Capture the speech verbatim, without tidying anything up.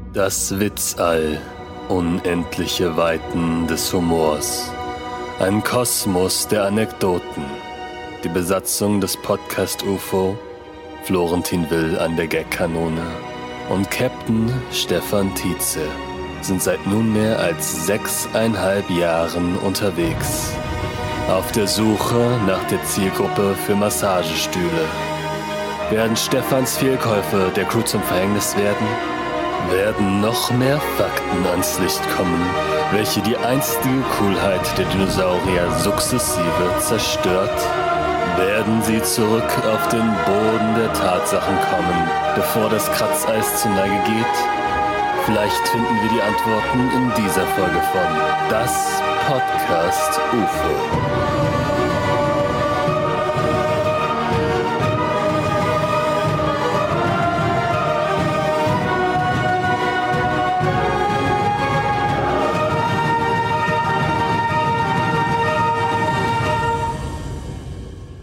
Das Witzall, unendliche Weiten des Humors, ein Kosmos der Anekdoten. Die Besatzung des Podcast U F O, Florentin Will an der Gagkanone und Captain Stefan Tietze sind seit nunmehr als sechseinhalb Jahren unterwegs. Auf der Suche nach der Zielgruppe für Massagestühle. Werden Stefans Fehlkäufe der Crew zum Verhängnis werden? Werden noch mehr Fakten ans Licht kommen, welche die einstige Coolheit der Dinosaurier sukzessive zerstört? Werden sie zurück auf den Boden der Tatsachen kommen, bevor das Kratzeis zur Neige geht? Vielleicht finden wir die Antworten in dieser Folge von Das Podcast U F O.